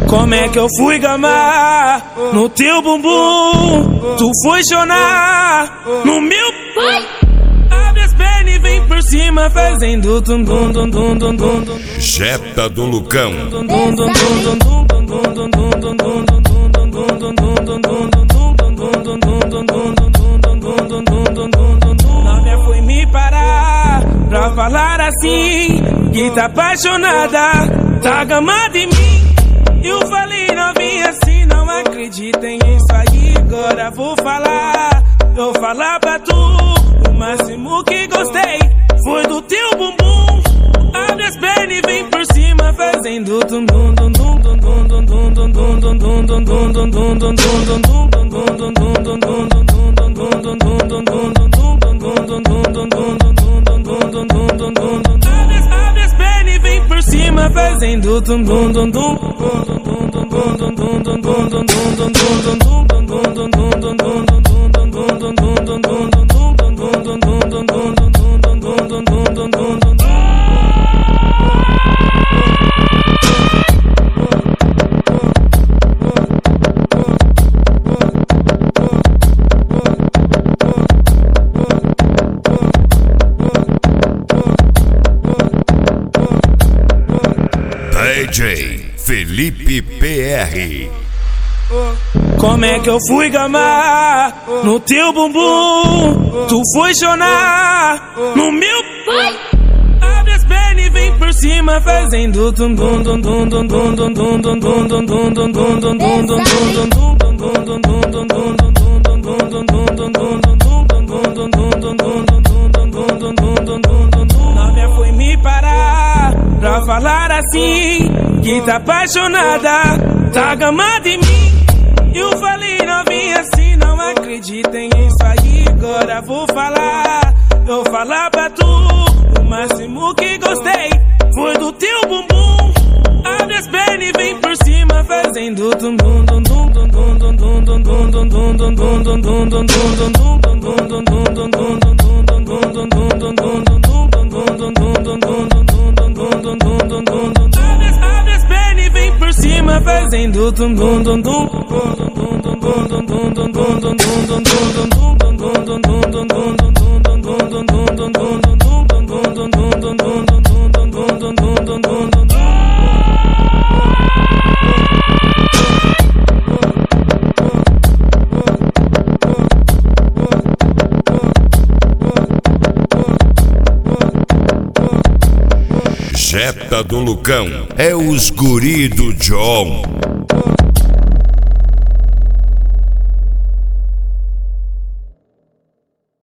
Como é que eu fui gamar no teu bumbum? Tu foi chorar no meu. Abre as pernas e vem por cima fazendo tum tum tum tum tum tum. Jetta do Lucão. Novinha foi me parar pra falar assim, que tá apaixonada, tá gamada em mim. Eu falei, novinha, assim, não acreditem nisso aí. Agora vou falar, vou falar pra tu. O máximo que gostei foi do teu bumbum. Abre as pernas e vem por cima fazendo tum tum tum tum tum tum tum tum tum tum tum tum tum. Abre as pernas e vem por cima fazendo tum tum tum tum. DJ Felipe PR. Como é que eu fui gamar no teu bumbum? Tu foi chorar no meu. Abre as pernas e vem por cima fazendo tum tum tum tum tum tum tum tum tum tum tum tum. Novinha foi me parar pra falar assim, que tá apaixonada, tá gamada em mim. Eu falei, novinha, assim, não acreditem nisso aí. Agora vou falar pra tu. O máximo que gostei foi do teu bumbum. Abre as pernas e vem por cima fazendo tum tum tum tum tum tum tum tum tum tum tum tum. Abre as pernas e vem por cima fazendo tum tum tum tum. Jetta do Lucão é os guri do John.